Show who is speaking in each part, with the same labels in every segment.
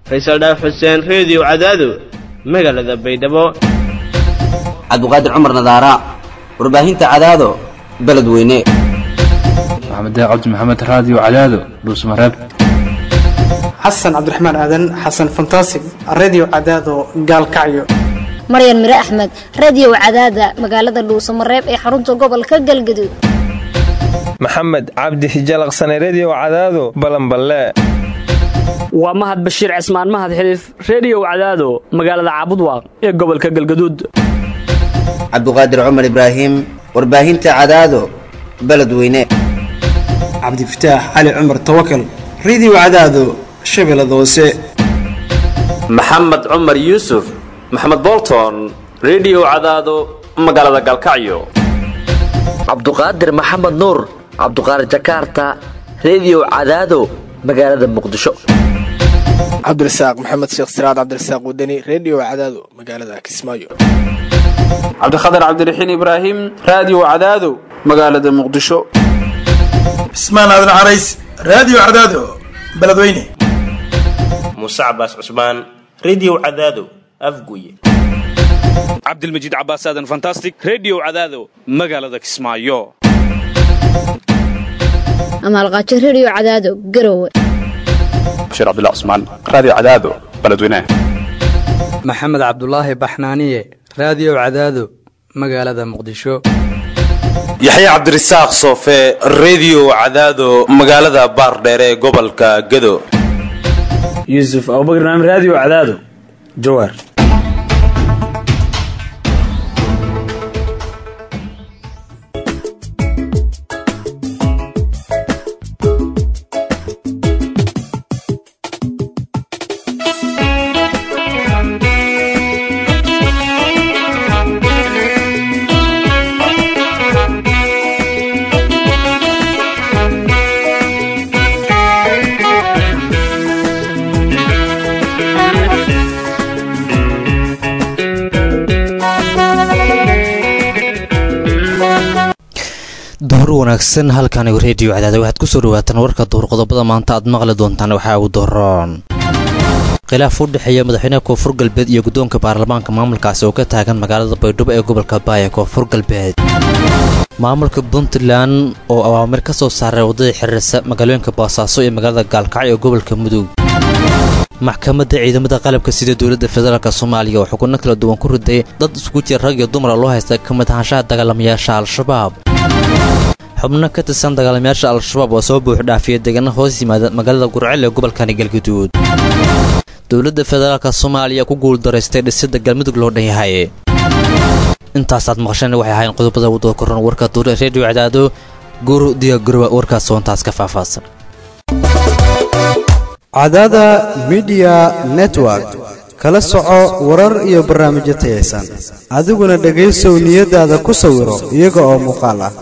Speaker 1: Faysal Dhaaf Xuseen Radio Cadaado magaalada Baydhabo
Speaker 2: Cabduqaadir Cumar Nadaara warbaahinta Cadaado beledweyne
Speaker 3: Maxamed Cabdi Maxamed Radio Cadaado Dhuusmareeb
Speaker 4: Xasan Cabdiraxmaan Aadan Xasan Fantastic Radio Cadaado Gaalkacyo
Speaker 5: Maryan Mira Ahmed Radio Cadaada magaalada Dhuusmareeb ee xarunta gobolka Galgaduud
Speaker 6: Maxamed Cabdi Hijalaqsan Radio Cadaado Balanballe
Speaker 7: waa Mahad Bashiir Cismaan Mahad Xiliif Radio Cadaado magaalada Caabudwaaq ee gobolka Galgaduud
Speaker 2: Cabduqaadir Cumar Ibraahim warbaahinta Cadaado beledweyne
Speaker 4: Cabdi Fataax Ali Cumar Tawakkal Radio Cadaado Shabeellada Hoose
Speaker 8: Maxamed Cumar Yuusuf Maxamed Bolton Radio Cadaado magaalada Galkacyo
Speaker 9: Cabduqaadir Maxamed Nuur Cabduqaadir Jakarta Radio Cadaado magaalada Muqdisho
Speaker 10: Cabdirasaaq Maxamed Sheekh Siraad Cabdirasaaq Wadani Radio Cadaado magaalada Kismaayo
Speaker 11: Cabdikhadir Cabdiraxiin Ibraahim Radio Cadaado magaalada Muqdisho
Speaker 12: Ismaan Aadan Carays Radio Cadaado beledweyne
Speaker 13: Musa Abbas Usman Radio Cadaado Afguye
Speaker 14: Abdulmajid Abbas Aadan Fantastic Radio Cadaado magaalada Kismaayo
Speaker 5: Amal Qaaji Radio Cadaado Garowe
Speaker 15: Bashir Abdullah Usman Radio Cadaado beledweyne
Speaker 16: Maxamed Cabdullaahi Baxnaaniye Radio Cadaado magaalada Muqdisho
Speaker 17: Yaxya Cabdirasaaq Soofe Radio Cadaado magaalada Baardheer ee gobolka Gado
Speaker 18: Yusuf Abubakar Radio Cadaado Jowhar
Speaker 19: wanaagsan halkan Radio Cadaado waxaad ku soo dhawaataan warka door qodobada maanta aad maqli doontaan waxa uu dooran khilaaf u dhaxeeya madaxweynaha Koonfur Galbeed iyo guddoonka baarlamaanka maamulkaasi oo ka taagan magaalada Baydhabo ee gobolka Baaya Koonfur Galbeed maamulka Puntland oo awaamir ka soo saaray wadada xiriirsa magaalooyinka Boosaaso iyo magaalada Gaalkacyo ee gobolka Mudug maxkamadda ciidamada qalabka sida dawladda federaalka Soomaaliya oo xukunno kala duwan ku riday dad isku jira rag iyo dumar loo haysta ka mid ahaanshaha dagaalamayaasha Al-Shabaab xubno ka tirsan dagaalamayaasha Al-Shabaab oo soo buux dhaafiyay deegaano hoos yimaada magaalada Gurceel ee gobolka Galgaduud dawladda federaalka Soomaaliya ku guul dareystay dhisidda galmudug loo dhanyahay intaas aad maqasheen waxay ahaayeen qodobada wadada koran warka duur Radio Cadaado guru diyaagro warka soontaas ka faahfaahsan
Speaker 20: Cadaada Media Network kala soco warar iyo barnaamijyo tayeysan adiguna dhageyso niyadaada ku sawiro iyaga oo muuqaal ah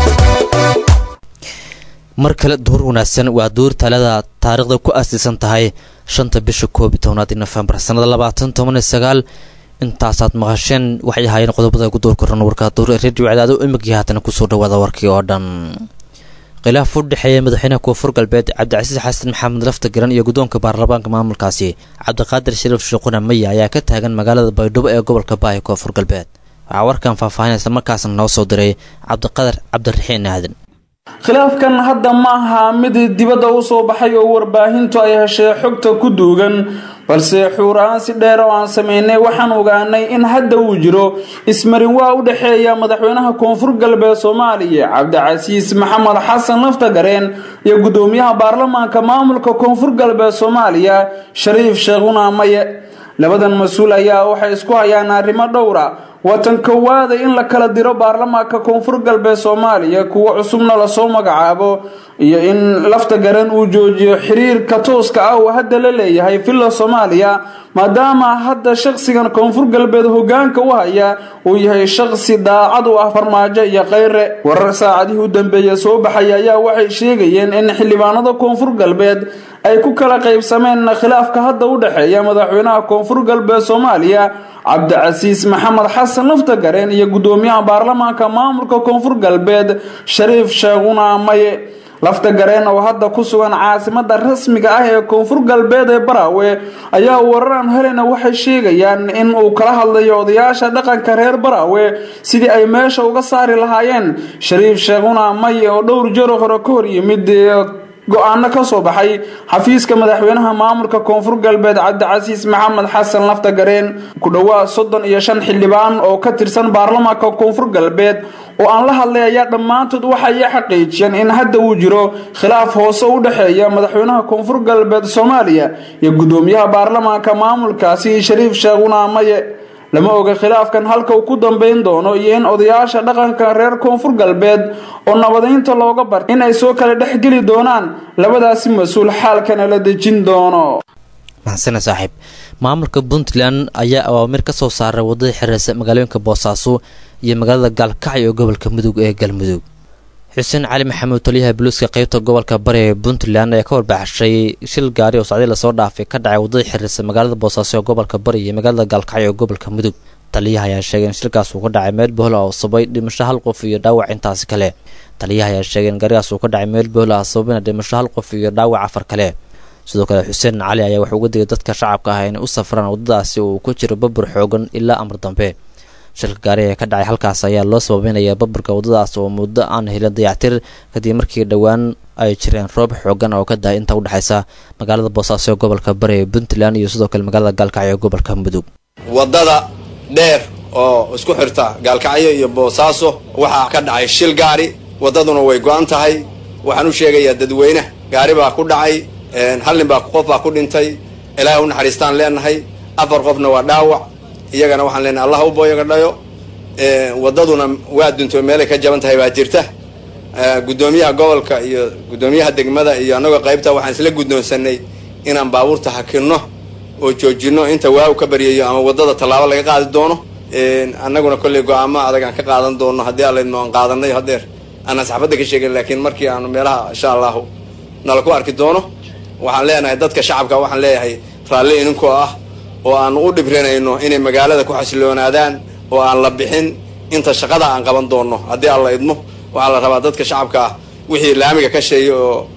Speaker 19: markale duur wanaagsan waa duur talada taariikhda ku aasiisan tahay 5 bisha 12 November sanada 2019 intaasaad maqasheen waxay ahaayeen qodobada ku door koran warka duur Radio Cadaado imigii haatan ku soo dhawaada warkii oo dhan khilaaf u dhaxeeya madaxweynaha Koonfur Galbeed Cabdicasiis Xasan Maxamed Laftagaran iyo guddoonka baarlamaanka maamulkaasi Cabdiqaadir Shariif Sheekuna Maya ayaa ka taagan magaalada Baydhabo ee gobolka Baaya Koonfur Galbeed waxa warkan faahfaahinaysa markaasna noo soo diray Cabdiqaadir Cabdiraxiin Aadan
Speaker 11: khilaafkan hadda ma aha mid dibadda u soo baxay oo warbaahintu ay heshay xogta ku duugan balse xuuraan si dheer oo aan sameynay waxaan ogaanay in hadda uu jiro ismarin waa u dhaxeeya madaxweynaha Koonfur Galbeed Soomaaliya Cabdicasiis Maxamed Xasan Laftagareen iyo gudoomiyaha baarlamaanka maamulka Koonfur Galbeed Soomaaliya Shariif Sheekuna Maye labadan mas'uul ayaa waxay isku hayaan arrimo dhowr ah watan koowaad in la kala diro baarlamaanka Koonfur Galbeed Soomaaliya kuwa cusubna la soo magacaabo iyo in Laftagareen uu joojiyo xiriirka tooska ah oo hadda la leeyahay filla Soomaaliya maadaama hadda shakhsigan Koonfur Galbeed hoggaanka u haya uu yahay shakhsi daacad u ah farmaajo iyo kheyre warar saacadii u dambeeyay soo baxay ayaa waxay sheegayeen in xildhibaanada Koonfur Galbeed ay ku kala qaybsameen khilaafka hadda u dhaxeeya madaxweynaha Koonfur Galbeed Soomaaliya Cabdicasiis Maxamed Xasan Laftagareen iyo gudoomiyaha baarlamaanka maamulka Koonfur Galbeed Shariif Sheekuna Maye lafta gareen oo hadda ku sugan caasimada rasmiga ah ee koonfur galbeed ee baraawe ayaa wararaan helena waxay sheegayaan in uu kala hadlayo odayaasha dhaqanka reer baraawe sidii ay meesha uga saari lahaayeen shariif sheekhuna maye oo dhowr jeer hore ka hor yimid go-aano ka soo baxay xafiiska madaxweynaha maamulka koonfur galbeed cabdicasiis maxamed xasan lafta gareen ku dhowaa 35 xildhibaan oo ka tirsan baarlamaanka koonfur galbeed oo aan la hadlay ayaa dhammaantood waxay xaqiijiyeen in hadda uu jiro khilaaf hoose u dhaxeeya madaxweynaha koonfur galbeed Soomaaliya iyo gudoomiyaha baarlamaanka maamulkaasi Shariif Sheekhuna Maye lama oga khilaafkan halka uu ku dambeyn doono iyo in odayaasha dhaqanka reer koonfur galbeed oo nabadeynta looga bar in ay soo kala dhaxgeli doonaan labadaasi mas'uul xaalkan la dejin doono.
Speaker 19: maxsana saaxiib maamulka Puntland ayaa awaamir ka soo saaray wadada xiriirsa magaalooyinka Boosaaso iyo magaalada Gaalkacyo ee gobolka Mudug ee Galmudug. xuseen cali maxamuud taliyaha booliska qaybta gobolka bari ee Puntland ayaa ka warbaxshay shil gaari oo socday la soo dhaafay ka dhacay wadada xiriirsa magaalada Boosaaso ee gobolka bari iyo magaalada Gaalkacyo ee gobolka Mudug. taliyaha ayaa sheegay in shilkaas uu ka dhacay meel bohol ah oo sabay dhimasho hal qof iyo dhaawac intaas kale. taliyaha ayaa sheegay in gaarigaas uu ka dhacay meel bohol ah sababina dhimasho hal qof iyo dhaawac afar kale. sidoo kale xuseen cali ayaa wuxuu uga digay dadka shacabka ah inay u safraan wadadaasi oo ku jiro babur xoogan ilaa amar dambe. shilka gaari ee ka dhacay halkaas ayaa loo sababeynaya baburka wadadaas oo muddo aan helin dayactir kadib markii dhawaan ay jireen roob xoogan oo ka daay inta u dhaxaysa magaalada Boosaaso ee gobolka bari ee Puntland iyo sidoo kale magaalada Gaalkacyo ee gobolka Mudug.
Speaker 21: wadada dheer oo isku xirta Gaalkacyo iyo Boosaaso waxa ka dhacay shil gaari wadaduna way go'an tahay waxaan u sheegayaa dadweynaha gaari baa ku dhacay hal nin baa qof baa ku dhintay ilaahay u naxariistaan leenahay afar qofna waa dhaawac iyagana waxaan leenahay Allah u booyaga dhayo wadaduna waa dunto meel ka jaban tahay baa jirta gudoomiyaha gobolka iyo gudoomiyaha degmada iyo anaga qaybta waxaan isla guddoonsanay inaan baabuurta hakino oo joojino inta waa ka bariyayo ama wadada talaabo laga qaadi doono anaguna kulli go'aamo adag aan ka qaadan doono hadii alla inoo qaadanay hadeer ana saxaafada ka sheegay laakiin markii aan meelaha insha Allah nala ku arki doono waxaan leenahay dadka shacabka waxaan leeyahay raalli inanku ah oo aan u dhibrinayno inay magaalada ku xasiloonaadaan oo aan la bixin inta shaqada aan qaban doono hadii alla idmo waxa la rabaa dadka shacabka ah wixii laamiga ka sheeyo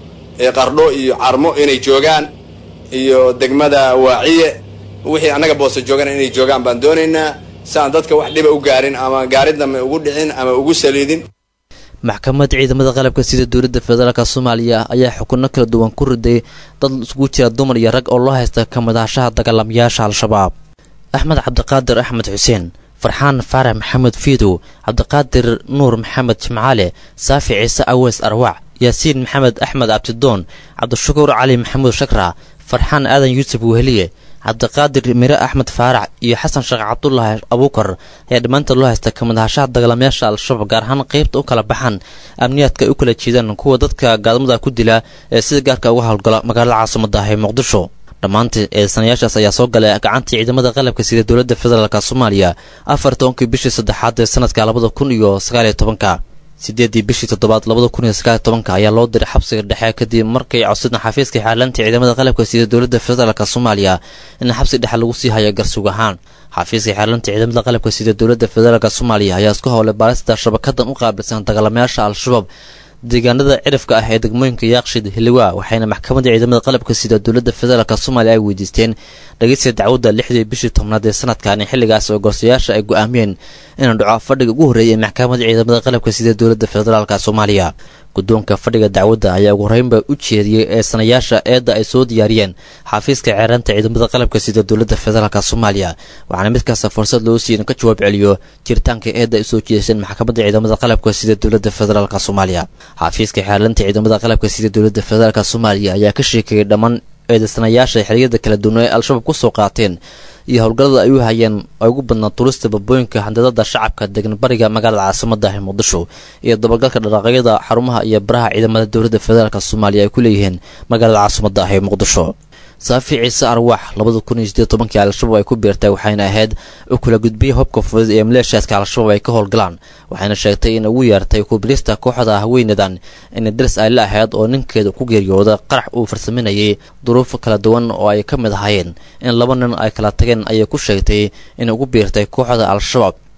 Speaker 21: ee qardho iyo carmo inay joogaan iyo degmada waaciye wixii anaga boosa joogan inay joogaan baan doonaynaa saan dadka wax dhiba u gaarin ama gaaridna ma ugu dhicin ama ugu saliidin.
Speaker 19: maxkamadda ciidamada qalabka sida dowladda federaalka Soomaaliya ayaa xukunno kala duwan ku riday dad isugu jira dumar iyo rag oo loo haysta ka madaxshaha dagaalamayaasha al-shabaab. axmed cabdiqaadir axmed xuseen farxaan faarax maxamed fiidow cabdiqaadir nuur maxamed jimcaale saafi ciise awees arwac yaasiin maxamed axmed abtidoon cabdishakuur cali maxamuud shakra farxaan aadan yuusuf weheliye cabdiqaadir mire axmed faarax iyo xasan sheekh cabdullaahi abuukar ayaa dhammaantood loo haysta ka madaxshaha dagaalamayaasha al-shabaab gaar ahaan qaybta u kala baxan amniyaadka ay u kala jeedaan kuwa dadka gaadmada ku dila ee sida gaarka uga howlgala magaalada caasimadda ah ee Muqdisho. dhammaantii eedsanayaashaas ayaa soo galay gacantii ciidamada qalabka sida dowladda federaalka Soomaaliya 14 bishii saddexaad ee sanadka 2019 sideedii bishii toddobaad 2019 ayaa loo diray xabsiga dhexe kadib markay codsadeen xafiiska xaaladda ciidamada qalabka sida dowladda federaalka Soomaaliya in xabsi dhexe lagu sii hayo garsuug ahaan. xafiiska xaaladda ciidamada qalabka sida dowladda federaalka Soomaaliya ayaa isku howlay baarista shabakadan u qaabilsan dagaalamayaasha al-shabaab deegaanada cirifka ah ee degmooyinka Yaaqshid Hilwa waxayna maxkamadda ciidamada qalabka sida dowladda federaalka Soomaaliya ay weydiisteen dhageysiga dacwadda 6 bishii 10 ee sanadkan xilligaas oo go'aansiyaasha ay go'aamiyeen in dhaco fadhiga ugu horeeyay maxkamadda ciidamada qalabka sida dowladda federaalka Soomaaliya. guddoonka fadhiga dacwadda ayaa ugu horeynba u jeediyay eedsanayaasha eedda ay soo diyaariyeen xafiiska ceeranta ciidamada qalabka sida dowladda federaalka Soomaaliya waxaana mid kasta fursad loo siiyay in ka jawaab celiyo jiritaanka eedda ay soo jeediyeen maxkamadda ciidamada qalabka sida dowladda federaalka Soomaaliya. xafiiska ceeranta ciidamada qalabka sida dowladda federaalka Soomaaliya ayaa ka sheekay dhammaan eedsanayaasha xiriirada kala duwan ee al-shabaab ku soo qaateen iyo howlgallada ay u hayeen ay ugu badnaa turista babooyinka handadada shacabka degan bariga magaalada caasimadda ah ee Muqdisho iyo dabagalka dhaqaaqyada xarumaha iyo baraha ciidamada dowladda federaalka Soomaaliya ay ku leeyihiin magaalada caasimadda ah ee Muqdisho. saafi ciise arwax 2018 al-shabaab ay ku beertay waxayna ahayd u kala gudbiyay hubka fudud ee maleeshiyaadka al-shabaab ay ka howlgalaan waxayna sheegtay in ugu yeertay ku bilista kooxda haweenadan in daris ay la ahayd oo ninkeeda ku geeriyooday qarax uu farsameynayay duruuf kala duwan oo ay ka mid ahaayeen in laba nin ay kala tageen ayay ku sheegtay in ugu beertay kooxda al-shabaab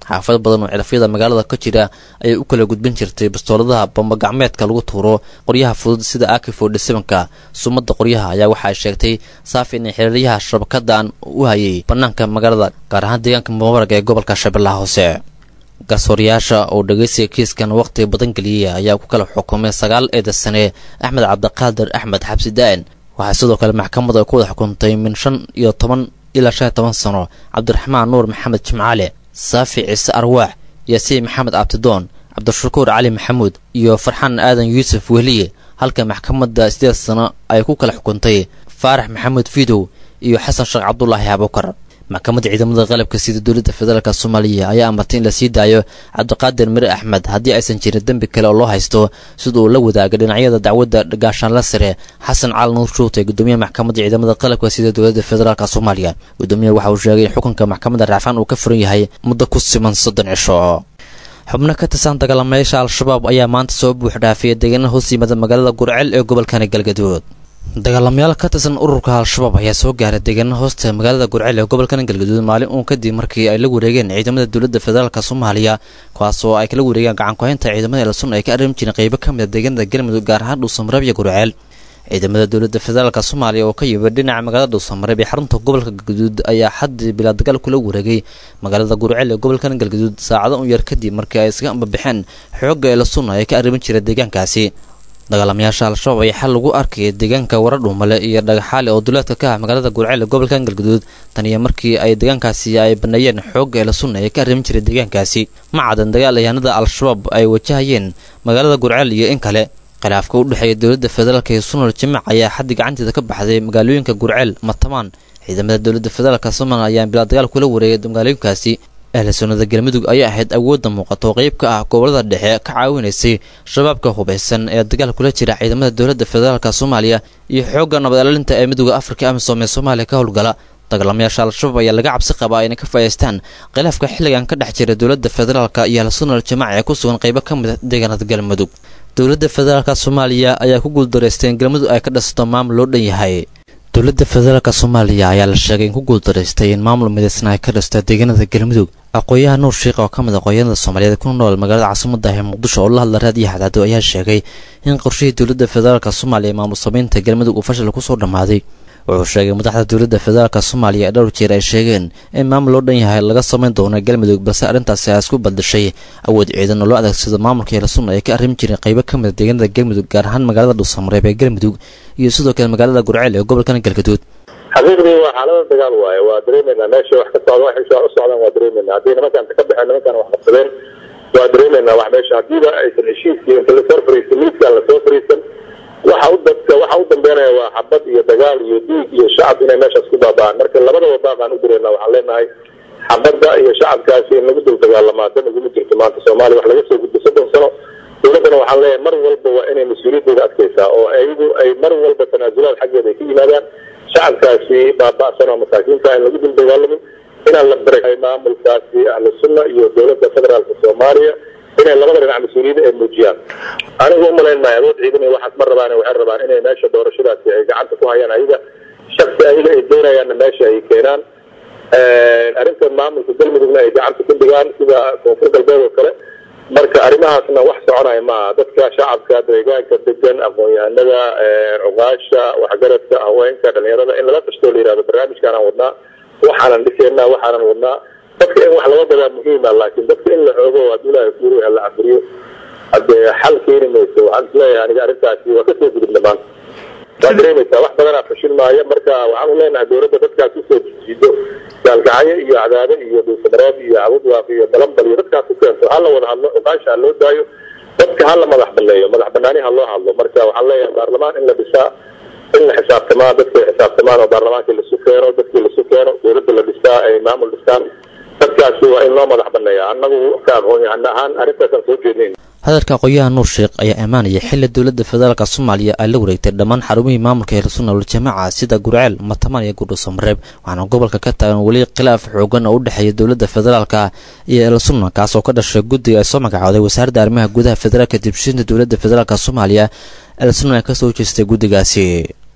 Speaker 19: xaafado badan oo cilafyada magaalada ka jira ayay u kala gudbin jirtay bastooladaha bambagacmeedka lagu tuuro qoryaha fudud sida AK47ka sumada qoryaha ayaa waxa ay sheegtay saafi in xiriiryaha shabakadan u hayay banaanka magaalada gaar ahaan deegaanka Mubarak ee gobolka Shabeellaha Hoose garsoorayaasha oo dhageysiga kiiskan waqti badan galiyay ayaa ku kala xukumay 9 eedaysane Axmed Cabdiqaadir Axmed Xabsi Daan waxaa sidoo kale maxkamadda ku wada xukuntay min 15 ilaa 15 sano Cabdiraxmaan Nuur Maxamed Jimcaale Saafi Ciise Arwaax Yaasiin Maxamed Abdidoon Cabdishakuur Cali Maxamuud iyo Farxaan Aadan Yuusuf Wehliye halka maxkamadda 8 sano ay ku kala xukuntay Faarax Maxamuud Fiidow iyo Xasan Sheekh Cabdullaahi Abukar maxkamadda ciidamada qalabka sida dowladda federaalka Soomaaliya ayaa amartay in la sii daayo Cabdiqaadir Mire Axmed haddii aysan jirin dambi kale oo loo haysto sida uu la wadaaga dhinacyada dacwadda gaashaan la sare Xasan Cali Nuur Shuute gudoomiyaha maxkamadda ciidamada qalabka sida dowladda federaalka Soomaaliya gudoomiyaha waxa uu sheegay in xukunka maxkamadda Rafaan uu ka furan yahay muddo ku siman 30 cisho xubno ka tirsan dagaalamayaasha Al-Shabaab ayaa maanta soo buux dhaafiyay deegaanada hoos yimaada magaalada Gurceel ee gobolka Galgaduud dagaalamayaal ka tirsan ururka Al-Shabaab ayaa soo gaaray deegaanada hoosta magaalada Gurceel ee gobolka Galgaduud maalin uun kadib markii ay la wareegeen ciidamada dowladda federaalka Soomaaliya kuwaas oo ay kala wareegeen gacan ku haynta ciidamada Elson ay ka arrin jireen qaybo ka mid ah deegaanada Galmudug gaar ahaan Dhuusamareeb iyo Gurceel ciidamada dowladda federaalka Soomaaliya oo ka yimid dhinaca magaalada Dhuusamareeb ee xarunta gobolka Galgaduud ayaa xaddi bilaa dagaal kula wareegay magaalada Gurceel ee gobolka Galgaduud saacado u yar kadib markii ay iska ambixeen xoogga Elson ay ka arrin jireen deegaankaasi dagaalamayaasha Al-Shabaab ayaa xal lagu arkay deegaanka Waradhumale iyo Dhagaxaale oo duleedka ka ah magaalada Gurceel ee gobolka Galgaduud tan iyo markii ay deegaankaasi ay baneeyeen xoogga Elson ay ka arrin jireen deegaankaasi ma cadan dagaalayaanada Al-Shabaab ay wajahayeen magaalada Gurceel iyo in kale khilaafka u dhaxeeya dowladda federaalka iyo Sunul Jimaac ayaa xaddi gacanteeda ka baxday magaalooyinka Gurceel Matamaan ciidamada dowladda federaalka Soomaaliya ayaa bilaa dagaal kula wareegay magaalooyinkaasi Ehelsoonada Galmudug ayaa ahayd awoodda muuqato qayb ka ah gobolada dhexe ka caawinaysay shabaabka hubeysan ee dagaal kula jira ciidamada dowladda federaalka Soomaaliya iyo xoogga nabad ilaalinta ee midowga Afrika ama Soomaaliya ka howlgala dagaalamayaasha Al-Shabaab ayaa laga cabsi qabaa inay ka faa'iideystaan khilaafka xilligan ka dhex jira dowladda federaalka iyo Sunul Jimaac ee ku sugan qaybo ka mid ah deegaanada Galmudug dowladda federaalka Soomaaliya ayaa ku guuldareystay in Galmudug ay ka dhasto maamul loo dhan yahay dowladda federaalka Soomaaliya ayaa la sheegay in ku guuldareystay in maamul midaysan ay ka dhasto deegaanada Galmudug aqooyaha Nuur Sheekh oo ka mid ah aqoonyahanada Soomaaliyeed ku nool magaalada caasimadda ah ee Muqdisho oo la hadla raadiyo Hadaado ayaa sheegay in qorshihii dowladda federaalka Soomaaliya maamul sameynta Galmudug uu fashil ku soo dhamaaday wuxuu sheegay madaxda dowladda federaalka Soomaaliya dhowr jeer ay sheegeen in maamul loo dhan yahay laga sameyn doono Galmudug balse arrintaasi ay isku badashay awood ciidan oo loo adeegsado maamulka Elson ay ka arrin jireen qaybo ka mid ah deegaanada Galmudug gaar ahaan magaalada Dhuusamareeb ee Galmudug iyo sidoo kale magaalada Gurceel ee gobolka Galgaduud
Speaker 1: xaqiiqdii waa xaalada dagaal waaye waa dareemeynaa meesha wax ka socda wax u socdaan waa dareemeynaa haddii nimankan ka baxeen nimankan wax qabsadeen waa dareemeynaa wax meesha haddiiba aysan heshiiskii inta lasoo fariisan miiskaan lasoo fariisan waxa u dambeynaya waa xabad iyo dagaal iyo dhiig iyo shacab inay meeshaas ku baaba'aan marka labadaba baaqaan u direynaa waxaan leenahay xabadda iyo shacabkaasi in lagu dul dagaalamaa dan iguma jirto maanta Soomaaliya wax laga soo gudbo 30 sano dowladana waxaan leeyahay mar walba waa inay mas'uuliyadooda adkaysaa oo ayagu ay mar walba tanaasulaad xaggeeda ay ka yimaadaan shacabkaasi baaba'san oo masaakiinta in lagu dul dagaalamin inaan la baray maamulkaasi ahlu sunna iyo dowladda federaalka Soomaaliya inay labada dhinac mas'uuliyadda ay muujiyaan anigu uma leenahay awood ciidan waxaas mar waxay rabaan inay meesha doorashadaasi ay gacanta ku hayaan ayaga shaqsi ayaga ay doonayaan meesha ay keenaan arrinta maamulka Galmudugna ay gacanta ku dhigaan sida koonfur galbeed oo kale marka arrimahaasna wax soconaya ma dadka shacabka deegaanka degan aqoon-yahanada ugaasha waxgaradka haweenka dhalinyarada in la tashto leeyahay barnaamijkan aan wadnaa waxaan dhiseynaa waxaan wadnaa dadka in wax laga gadaa muhiim ah laakiin dadka in la xoogo waa Ilaahay kuuru la cabriyo hadda xal keeni mayso waxaan leeyahay aniga arrintaasi waa ka soo gudubna maanta waa dareemaysaa wax badan aa fashil maayo marka waxaan u leenahay dowladda dadkaas u soo jiido gaalgacyo iyo cadaado iyo Dhuusamareeb iyo Cabudwaaq iyo Balambal iyo dadkaas u keento hal wada hadlo ugaasha loo daayo dadka hal madax baneeyo madax banaani hal loo hadlo marka waxaan leeyahay baarlamaan in la dhisaa in la xisaabtamaa dadka xisaabtamaan oo baarlamaanka la sukeeno dadka la sukeeno dowladda la dhisaa ay maamul dhistaan dadkaasi waa in loo madax baneeyaa annagu ka aqoon-yahan ahaan arrintaasaan soo jeednayn
Speaker 19: hadalka aqooyaha Nuur Sheekh ayaa amaanaya xilli dowladda federaalka Soomaaliya ay la wareegtay dhammaan xarumihii maamulka ee Sunul Jimaac sida Gurceel Matamaan iyo Dhuusamareeb waxaana gobolka ka taagan wali khilaaf xoogan oo u dhaxeeya dowladda federaalka iyo Elson kaas oo ka dhashay guddiga ay soo magacaaday wasaaradda arrimaha gudaha federaalka dibshinta dowladda federaalka Soomaaliya Elson ay ka soo jeestay guddigaasi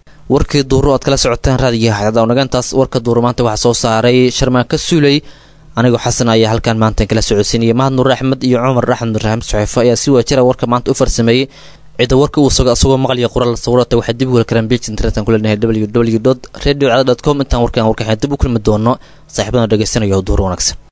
Speaker 19: warkii duuro aad kala socotaan raadiyaha Hadaado nagantaas warka duuro maanta waxa soo saaray Sharmaaka Suulay anigoo xasan ayaa halkan maanta kala socodsiinaya mahad nuur axmed iyo cumar axmed ibraahim suxeefo ayaa si waajira warka maanta u farsameeyey cida warka uu asagoo maqliya qoraal sawirata waxay dib u heli karaan page internetan ku leenahay www.radiocada.com intaan warkaan warkaxeen dib u kulmi doono saaxiibadana dhegeysanaya duur wanaagsan